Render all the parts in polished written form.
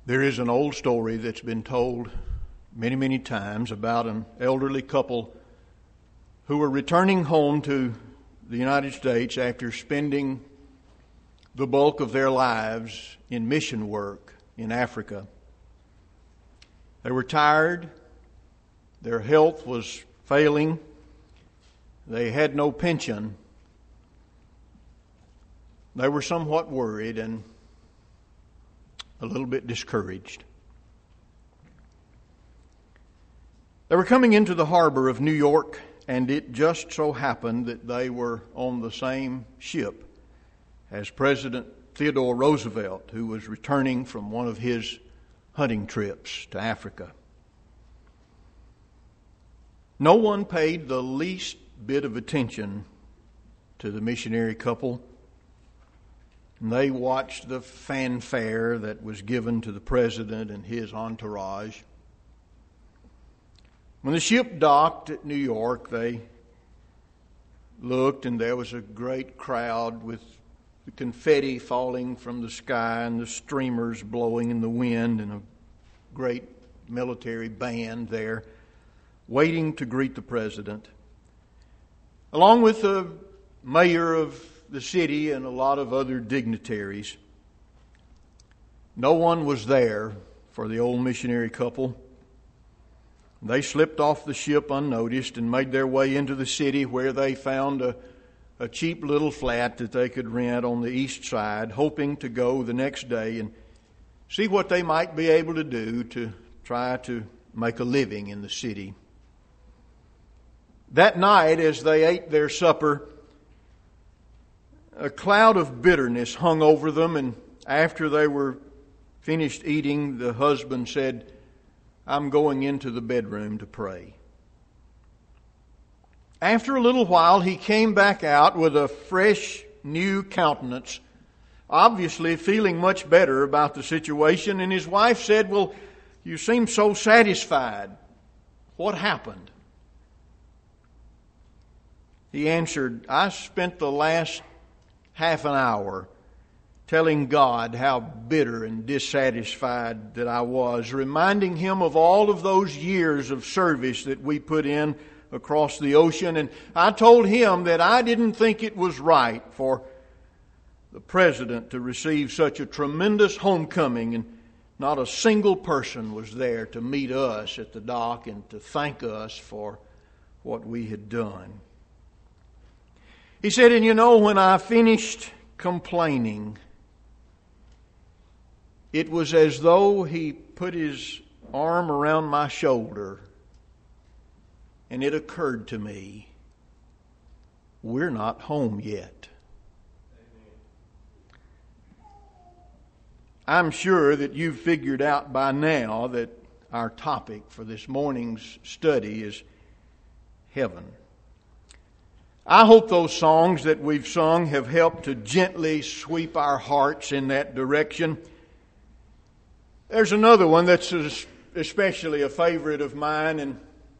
There is an old story that's been told many, many times about an elderly couple who were returning home to the United States after spending the bulk of their lives in mission work in Africa. They were tired. Their health was failing. They had no pension. They were somewhat worried and a little bit discouraged. They were coming into the harbor of New York, and it just so happened that they were on the same ship as President Theodore Roosevelt, who was returning from one of his hunting trips to Africa. No one paid the least bit of attention to the missionary couple. And they watched the fanfare that was given to the president and his entourage. When the ship docked at New York, they looked, and there was a great crowd with the confetti falling from the sky and the streamers blowing in the wind, and a great military band there waiting to greet the president, along with the mayor of the city and a lot of other dignitaries. No one was there for the old missionary couple. They slipped off the ship unnoticed and made their way into the city, where they found a cheap little flat that they could rent on the east side, hoping to go the next day and see what they might be able to do to try to make a living in the city. That night, as they ate their supper, a cloud of bitterness hung over them, and after they were finished eating, the husband said, "I'm going into the bedroom to pray." After a little while, he came back out with a fresh, new countenance, obviously feeling much better about the situation, and his wife said, "Well, you seem so satisfied. What happened?" He answered, "I spent the last half an hour telling God how bitter and dissatisfied that I was, reminding Him of all of those years of service that we put in across the ocean. And I told Him that I didn't think it was right for the President to receive such a tremendous homecoming, and not a single person was there to meet us at the dock and to thank us for what we had done." He said, "And you know, when I finished complaining, it was as though He put His arm around my shoulder, and it occurred to me, we're not home yet." I'm sure that you've figured out by now that our topic for this morning's study is heaven. I hope those songs that we've sung have helped to gently sweep our hearts in that direction. There's another one that's especially a favorite of mine, and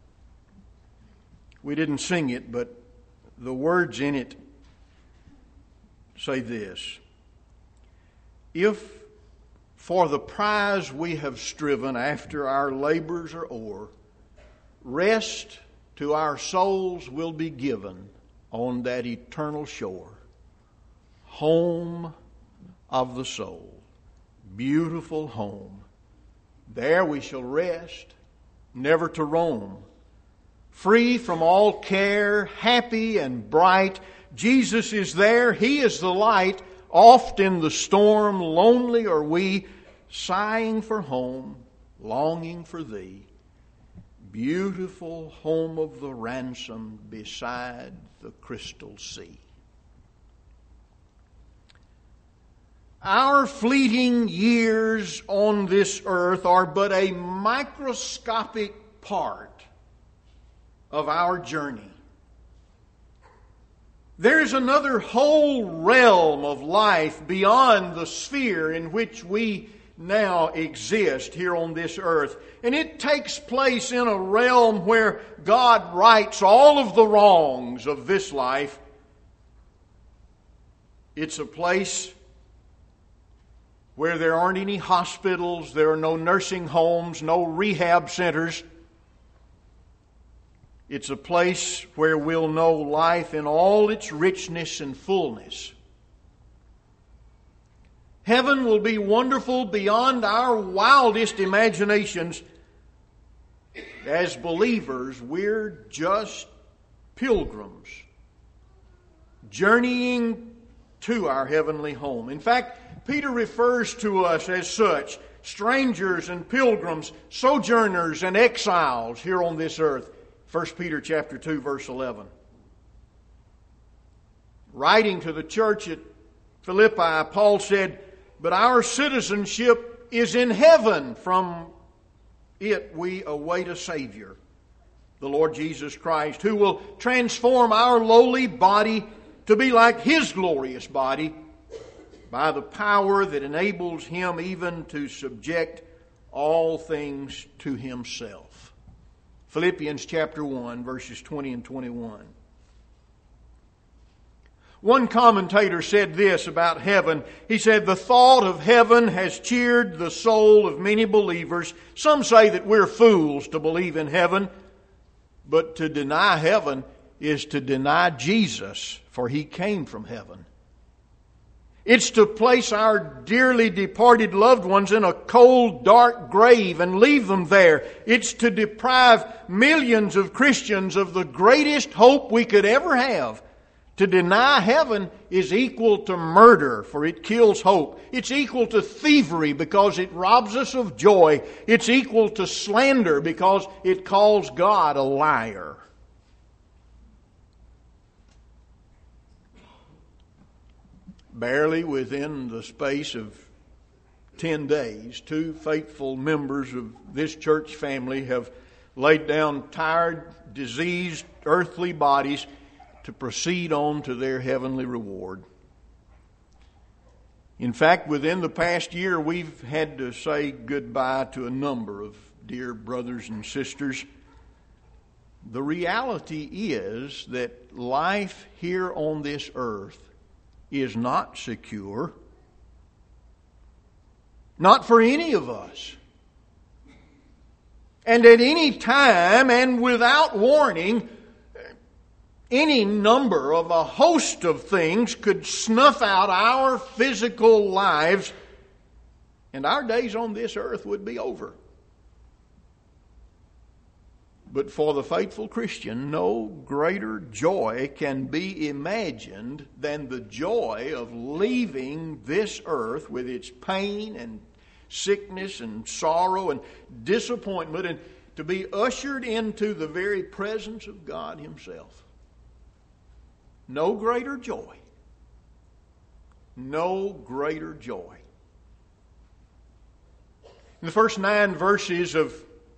we didn't sing it, but the words in it say this: "If for the prize we have striven after our labors are o'er, rest to our souls will be given on that eternal shore. Home of the soul, beautiful home. There we shall rest, never to roam. Free from all care, happy and bright. Jesus is there, He is the light. Oft in the storm, lonely are we, sighing for home, longing for Thee. Beautiful home of the ransomed beside the crystal sea." Our fleeting years on this earth are but a microscopic part of our journey. There is another whole realm of life beyond the sphere in which we now exist here on this earth. And it takes place in a realm where God rights all of the wrongs of this life. It's a place where there aren't any hospitals, there are no nursing homes, no rehab centers. It's a place where we'll know life in all its richness and fullness. Heaven will be wonderful beyond our wildest imaginations. As believers, we're just pilgrims journeying to our heavenly home. In fact, Peter refers to us as such, strangers and pilgrims, sojourners and exiles here on this earth. 1 Peter chapter 2, verse 11. Writing to the church at Philippi, Paul said, "But our citizenship is in heaven. From it we await a Savior, the Lord Jesus Christ, who will transform our lowly body to be like His glorious body by the power that enables Him even to subject all things to Himself." Philippians chapter 1, verses 20 and 21. One commentator said this about heaven. He said, "The thought of heaven has cheered the soul of many believers. Some say that we're fools to believe in heaven, but to deny heaven is to deny Jesus, for He came from heaven. It's to place our dearly departed loved ones in a cold, dark grave and leave them there. It's to deprive millions of Christians of the greatest hope we could ever have. To deny heaven is equal to murder, for it kills hope. It's equal to thievery because it robs us of joy. It's equal to slander because it calls God a liar." Barely within the space of 10 days, 2 faithful members of this church family have laid down tired, diseased, earthly bodies to proceed on to their heavenly reward. In fact, within the past year, we've had to say goodbye to a number of dear brothers and sisters. The reality is that life here on this earth is not secure. Not for any of us. And at any time and without warning, any number of a host of things could snuff out our physical lives, and our days on this earth would be over. But for the faithful Christian, no greater joy can be imagined than the joy of leaving this earth with its pain and sickness and sorrow and disappointment, and to be ushered into the very presence of God Himself. No greater joy. No greater joy. In the first 9 verses of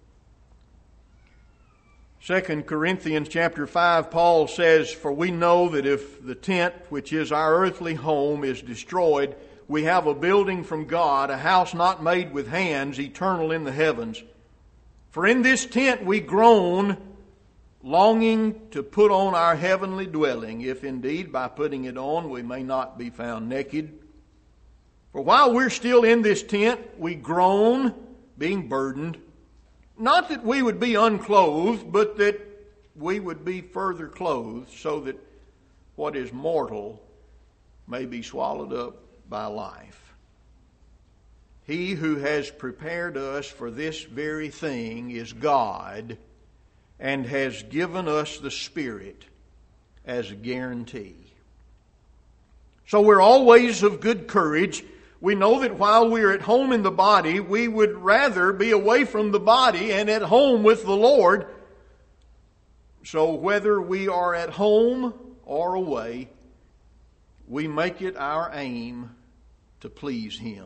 2 Corinthians chapter 5, Paul says, "For we know that if the tent, which is our earthly home, is destroyed, we have a building from God, a house not made with hands, eternal in the heavens. For in this tent we groan, longing to put on our heavenly dwelling, if indeed by putting it on we may not be found naked. For while we're still in this tent, we groan, being burdened, not that we would be unclothed, but that we would be further clothed, so that what is mortal may be swallowed up by life. He who has prepared us for this very thing is God, and has given us the Spirit as a guarantee." So we're always of good courage. We know that while we're at home in the body, we would rather be away from the body and at home with the Lord. So whether we are at home or away, we make it our aim to please Him.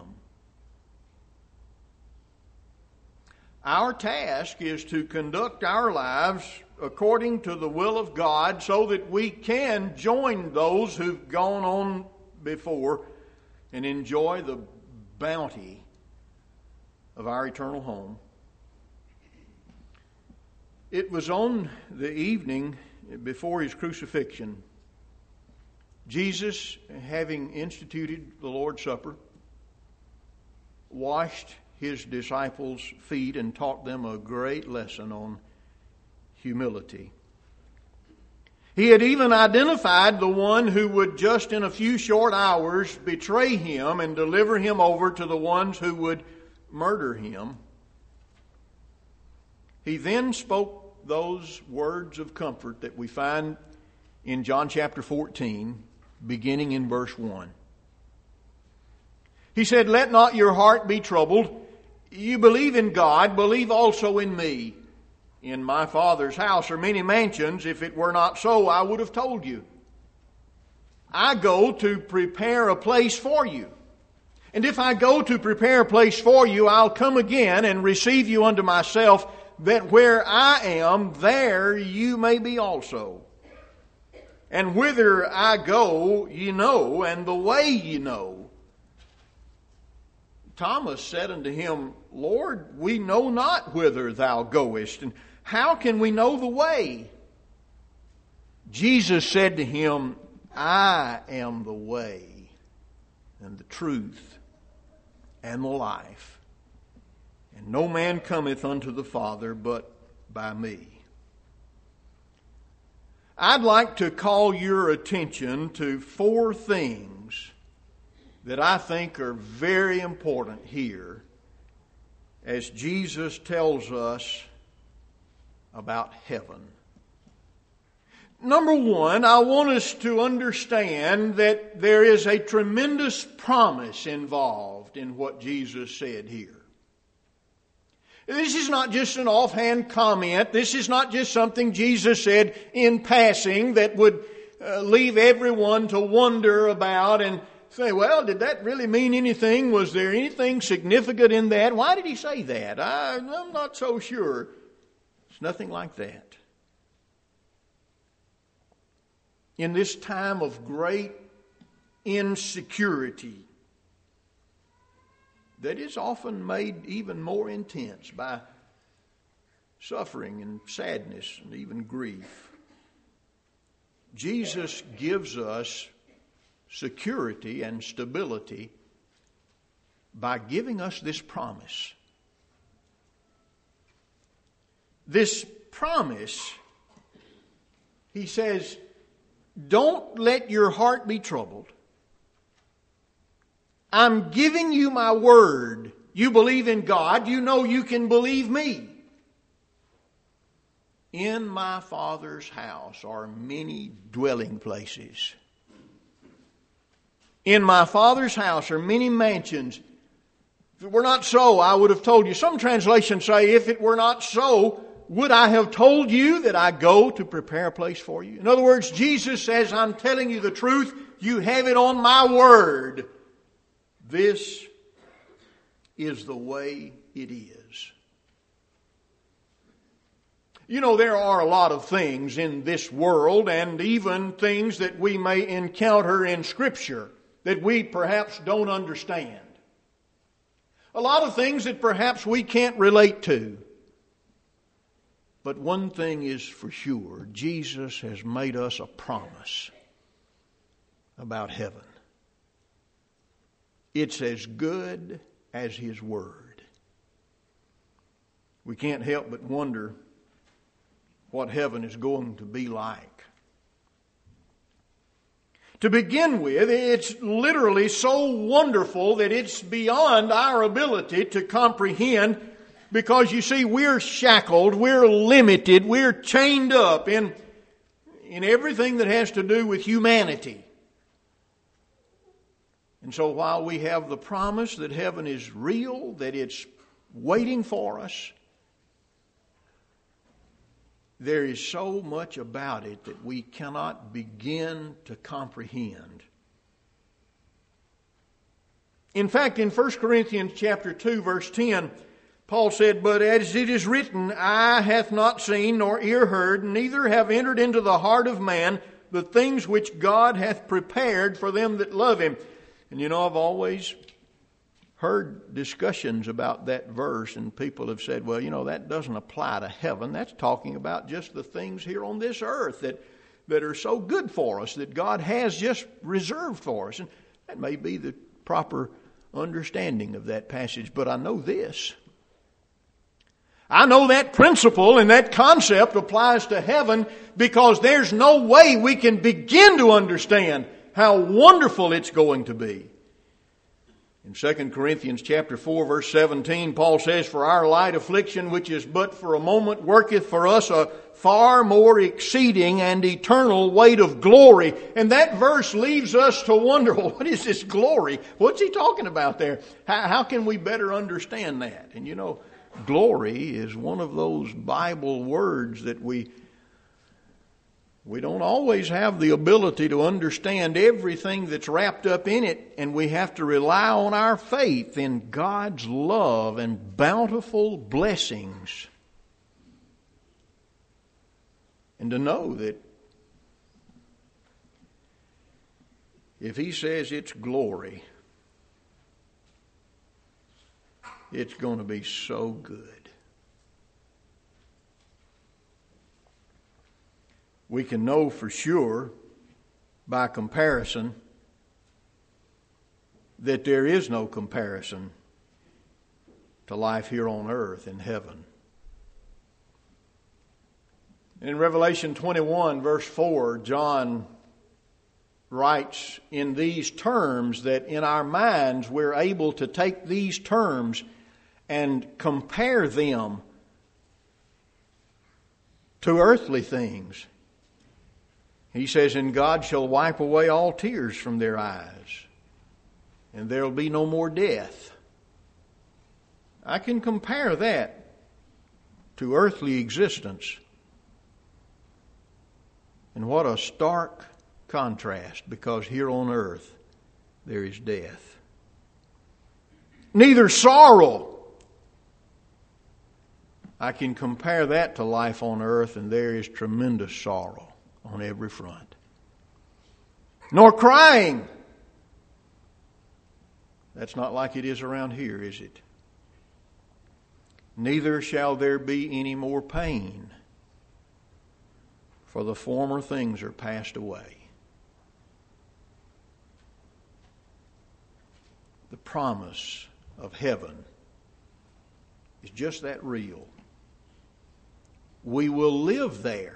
Our task is to conduct our lives according to the will of God so that we can join those who've gone on before and enjoy the bounty of our eternal home. It was on the evening before His crucifixion, Jesus, having instituted the Lord's Supper, washed his disciples' feet and taught them a great lesson on humility. He had even identified the one who would just in a few short hours betray him and deliver him over to the ones who would murder him. He then spoke those words of comfort that we find in John chapter 14, beginning in verse 1. He said, "Let not your heart be troubled. You believe in God, believe also in me. In my Father's house are many mansions. If it were not so, I would have told you. I go to prepare a place for you. And if I go to prepare a place for you, I'll come again and receive you unto myself, that where I am, there you may be also. And whither I go, ye know, and the way ye know." Thomas said unto him, "Lord, we know not whither thou goest, and how can we know the way?" Jesus said to him, "I am the way, and the truth, and the life. And no man cometh unto the Father but by me." I'd like to call your attention to 4 things that I think are very important here as Jesus tells us about heaven. Number 1, I want us to understand that there is a tremendous promise involved in what Jesus said here. This is not just an offhand comment. This is not just something Jesus said in passing that would leave everyone to wonder about and say, well, did that really mean anything? Was there anything significant in that? Why did he say that? I'm not so sure. It's nothing like that. In this time of great insecurity that is often made even more intense by suffering and sadness and even grief, Jesus gives us security and stability by giving us this promise. This promise, he says, don't let your heart be troubled. I'm giving you my word. You believe in God, you know you can believe me. In my Father's house are many dwelling places. In my Father's house are many mansions. If it were not so, I would have told you. Some translations say, if it were not so, would I have told you that I go to prepare a place for you? In other words, Jesus says, I'm telling you the truth. You have it on my word. This is the way it is. You know, there are a lot of things in this world and even things that we may encounter in Scripture that we perhaps don't understand. A lot of things that perhaps we can't relate to. But one thing is for sure, Jesus has made us a promise about heaven. It's as good as His Word. We can't help but wonder what heaven is going to be like. To begin with, it's literally so wonderful that it's beyond our ability to comprehend, because you see, we're shackled, we're limited, we're chained up in everything that has to do with humanity. And so while we have the promise that heaven is real, that it's waiting for us, there is so much about it that we cannot begin to comprehend. In fact, in 1 Corinthians chapter 2, verse 10, Paul said, "But as it is written, eye hath not seen, nor ear heard, neither have entered into the heart of man the things which God hath prepared for them that love Him." And you know, I've always heard discussions about that verse, and people have said, well, you know, that doesn't apply to heaven. That's talking about just the things here on this earth that are so good for us, that God has just reserved for us. And that may be the proper understanding of that passage, but I know this. I know that principle and that concept applies to heaven because there's no way we can begin to understand how wonderful it's going to be. In 2 Corinthians chapter 4, verse 17, Paul says, "For our light affliction, which is but for a moment, worketh for us a far more exceeding and eternal weight of glory." And that verse leaves us to wonder, well, what is this glory? What's he talking about there? How can we better understand that? And you know, glory is one of those Bible words that we don't always have the ability to understand everything that's wrapped up in it, and we have to rely on our faith in God's love and bountiful blessings. And to know that if He says it's glory, it's going to be so good. We can know for sure, by comparison, that there is no comparison to life here on earth in heaven. In Revelation 21, verse 4, John writes in these terms that in our minds we're able to take these terms and compare them to earthly things. He says, "And God shall wipe away all tears from their eyes, and there will be no more death." I can compare that to earthly existence. And what a stark contrast, because here on earth there is death. Neither sorrow. I can compare that to life on earth, and there is tremendous sorrow on every front. Nor crying. That's not like it is around here, is it? Neither shall there be any more pain, for the former things are passed away. The promise of heaven is just that real. We will live there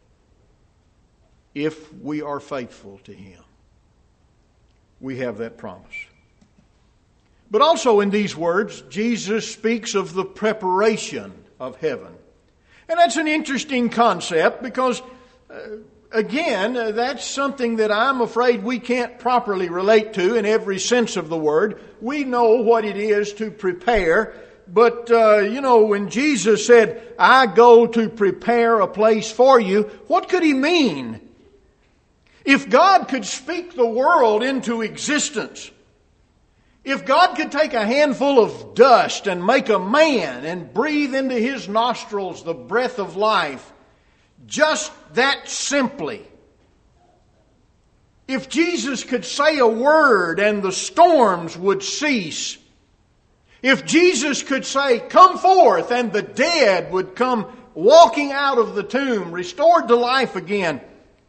if we are faithful to Him. We have that promise. But also in these words, Jesus speaks of the preparation of heaven. And that's an interesting concept because, again, that's something that I'm afraid we can't properly relate to in every sense of the word. We know what it is to prepare. But, when Jesus said, "I go to prepare a place for you," what could He mean? If God could speak the world into existence, if God could take a handful of dust and make a man and breathe into his nostrils the breath of life, just that simply, if Jesus could say a word and the storms would cease, if Jesus could say, "Come forth," and the dead would come walking out of the tomb, restored to life again,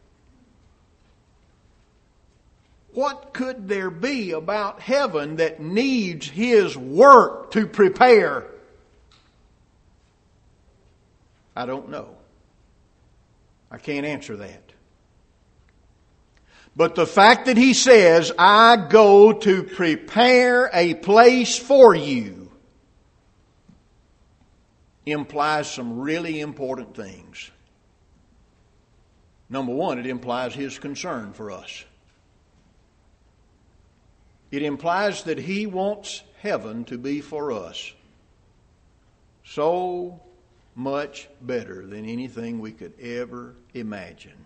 what could there be about heaven that needs His work to prepare? I don't know. I can't answer that. But the fact that He says, "I go to prepare a place for you," implies some really important things. Number one, it implies His concern for us. It implies that He wants heaven to be for us so much better than anything we could ever imagine.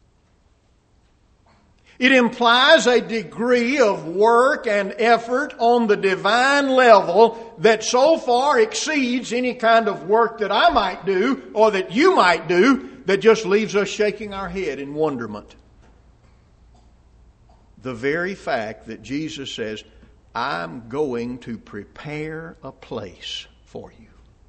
It implies a degree of work and effort on the divine level that so far exceeds any kind of work that I might do or that you might do, that just leaves us shaking our head in wonderment. The very fact that Jesus says, "I'm going to prepare a place for you."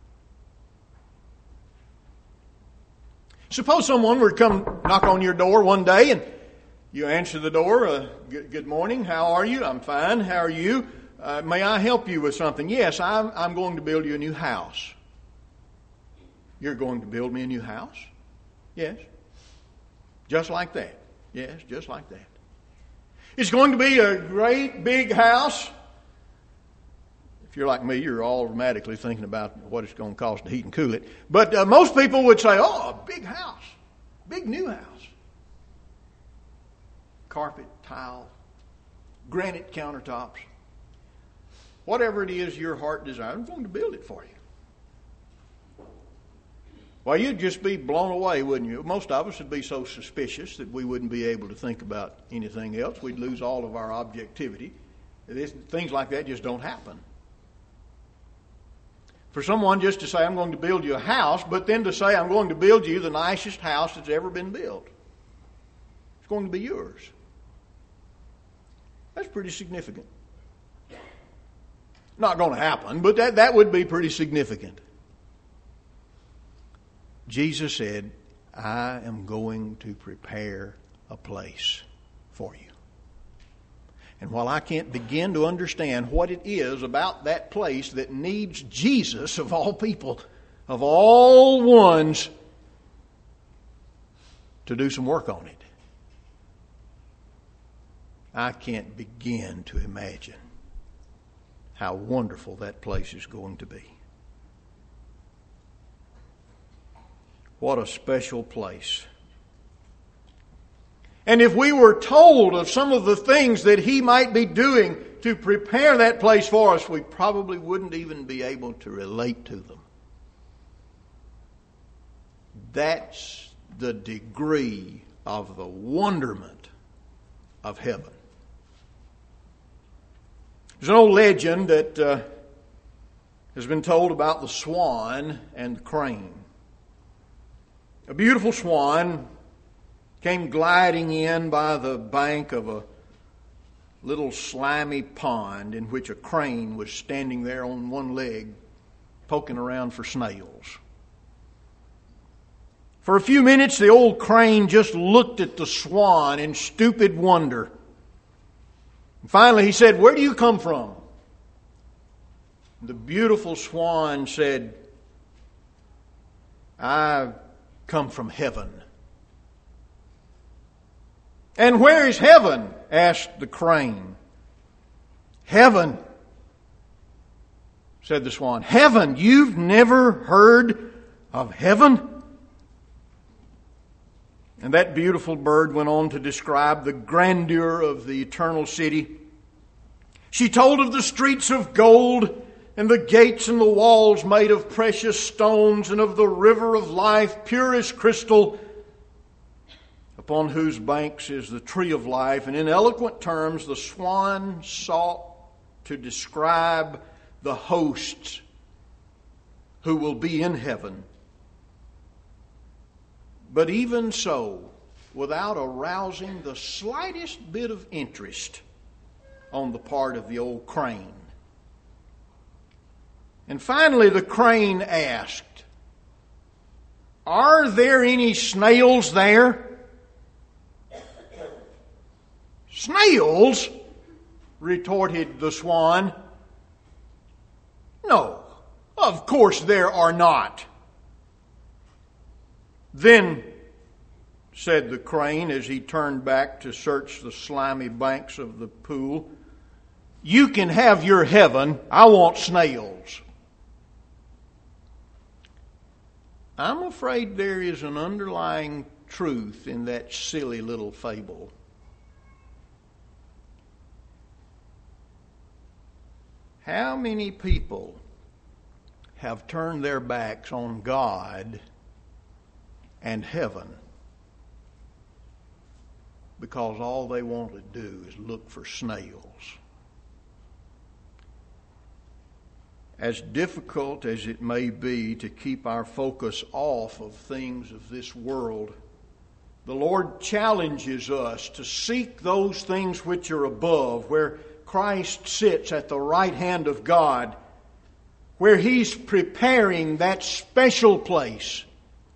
Suppose someone were to come knock on your door one day and you answer the door, "Good morning, how are you?" "I'm fine, how are you?" May I help you with something? Yes, I'm going to build you a new house. You're going to build me a new house? Yes. Just like that. Yes, just like that. It's going to be a great big house. If you're like me, you're automatically thinking about what it's going to cost to heat and cool it. But most people would say, oh, a big house. Big new house. Carpet, tile, granite countertops. Whatever it is your heart desires, I'm going to build it for you. Well, you'd just be blown away, wouldn't you? Most of us would be so suspicious that we wouldn't be able to think about anything else. We'd lose all of our objectivity. Things like that just don't happen. For someone just to say, I'm going to build you a house, but then to say, I'm going to build you the nicest house that's ever been built. It's going to be yours. That's pretty significant. Not going to happen, but that would be pretty significant. Jesus said, I am going to prepare a place for you. And while I can't begin to understand what it is about that place that needs Jesus, of all people, of all ones, to do some work on it, I can't begin to imagine how wonderful that place is going to be. What a special place. And if we were told of some of the things that He might be doing to prepare that place for us, we probably wouldn't even be able to relate to them. That's the degree of the wonderment of heaven. There's an old legend that has been told about the swan and the crane. A beautiful swan came gliding in by the bank of a little slimy pond in which a crane was standing there on one leg, poking around for snails. For a few minutes, the old crane just looked at the swan in stupid wonder. And finally, he said, "Where do you come from?" The beautiful swan said, "I come from heaven." "And where is heaven?" asked the crane. "Heaven," said the swan. "Heaven? You've never heard of heaven?" And that beautiful bird went on to describe the grandeur of the eternal city. She told of the streets of gold and the gates and the walls made of precious stones, and of the river of life, pure as crystal, upon whose banks is the tree of life. And in eloquent terms, the swan sought to describe the hosts who will be in heaven. But even so, without arousing the slightest bit of interest on the part of the old crane. And finally the crane asked, "Are there any snails there?" "Snails?" retorted the swan. "No, of course there are not." "Then," said the crane as he turned back to search the slimy banks of the pool, "you can have your heaven. I want snails." I'm afraid there is an underlying truth in that silly little fable. How many people have turned their backs on God and heaven because all they want to do is look for snails? As difficult as it may be to keep our focus off of things of this world, the Lord challenges us to seek those things which are above, where Christ sits at the right hand of God, where He's preparing that special place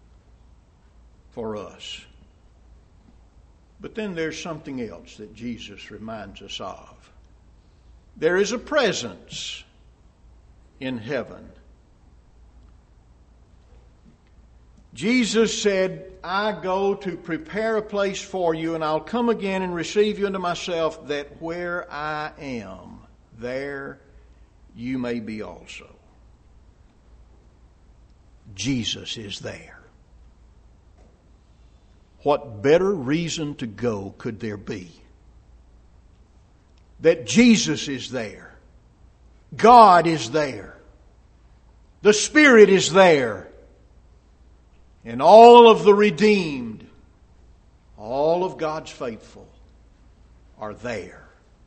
for us. But then there's something else that Jesus reminds us of. There is a presence in heaven. Jesus said, I go to prepare a place for you, and I'll come again and receive you unto myself, that where I am, there you may be also. Jesus is there. What better reason to go could there be? That Jesus is there. God is there. The Spirit is there. And all of the redeemed, all of God's faithful are there.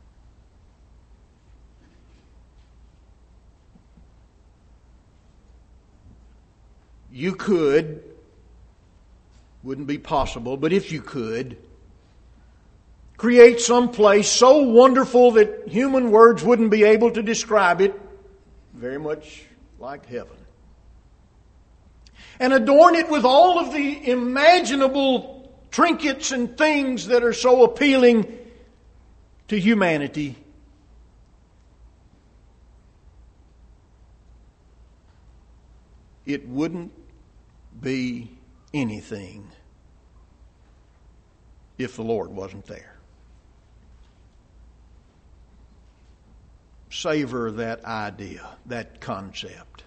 You could, wouldn't be possible, but if you could, create some place so wonderful that human words wouldn't be able to describe it, very much like heaven. And adorn it with all of the imaginable trinkets and things that are so appealing to humanity. It wouldn't be anything if the Lord wasn't there. Savor that idea, that concept.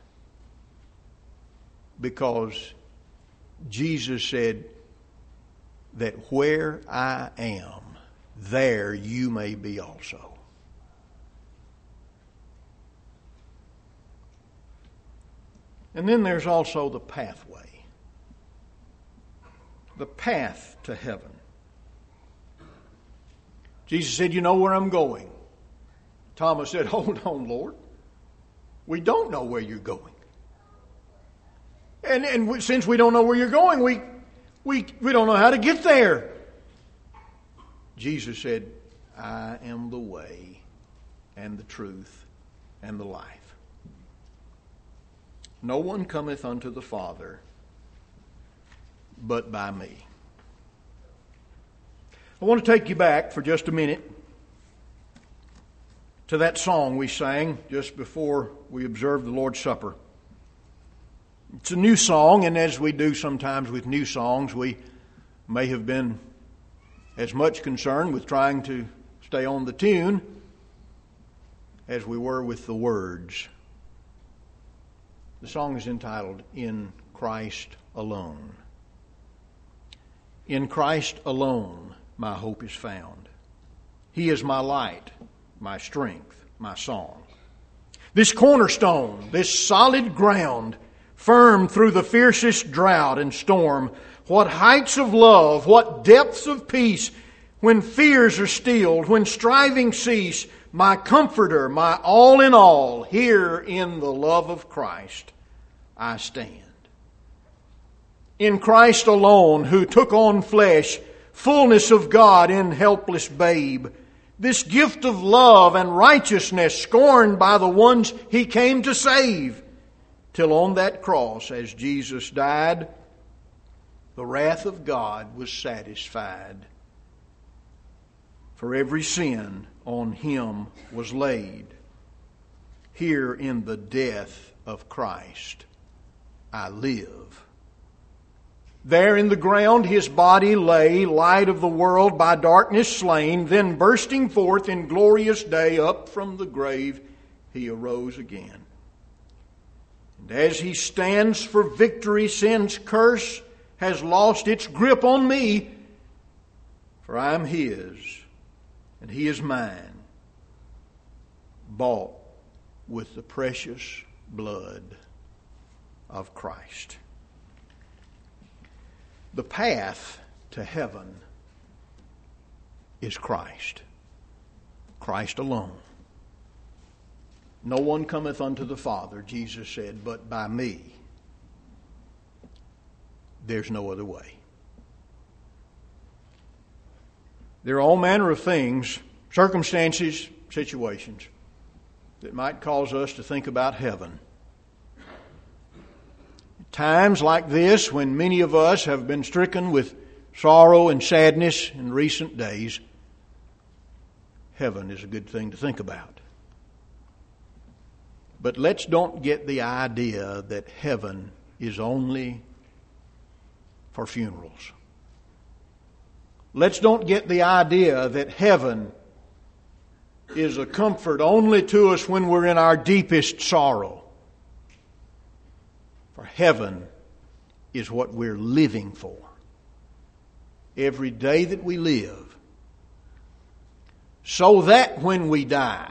Because Jesus said that where I am, there you may be also. And then there's also the pathway. The path to heaven. Jesus said, you know where I'm going. Thomas said, hold on, Lord. We don't know where you're going. And since we don't know where you're going, we don't know how to get there. Jesus said, I am the way and the truth and the life. No one cometh unto the Father but by me. I want to take you back for just a minute to that song we sang just before we observed the Lord's Supper. It's a new song, and as we do sometimes with new songs, we may have been as much concerned with trying to stay on the tune as we were with the words. The song is entitled, In Christ Alone. In Christ alone my hope is found. He is my light, my strength, my song. This cornerstone, this solid ground, firm through the fiercest drought and storm, what heights of love, what depths of peace, when fears are stilled, when striving cease, my comforter, my all in all, here in the love of Christ I stand. In Christ alone, who took on flesh, fullness of God in helpless babe, this gift of love and righteousness scorned by the ones He came to save, till on that cross, as Jesus died, the wrath of God was satisfied. For every sin on Him was laid. Here in the death of Christ I live. There in the ground His body lay, light of the world by darkness slain, then bursting forth in glorious day up from the grave, He arose again. And as He stands for victory, sin's curse has lost its grip on me, for I am His and He is mine, bought with the precious blood of Christ. The path to heaven is Christ. Christ alone. No one cometh unto the Father, Jesus said, but by me. There's no other way. There are all manner of things, circumstances, situations that might cause us to think about heaven. Times like this, when many of us have been stricken with sorrow and sadness in recent days, heaven is a good thing to think about. But let's don't get the idea that heaven is only for funerals. Let's don't get the idea that heaven is a comfort only to us when we're in our deepest sorrow. For heaven is what we're living for. Every day that we live, so that when we die,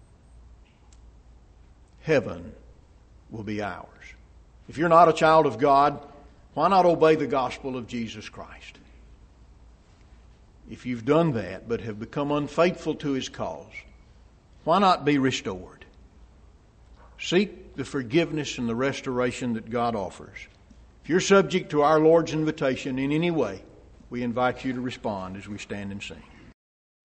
heaven will be ours. If you're not a child of God, why not obey the gospel of Jesus Christ? If you've done that but have become unfaithful to His cause, why not be restored? Seek the forgiveness and the restoration that God offers. If you're subject to our Lord's invitation in any way, we invite you to respond as we stand and sing.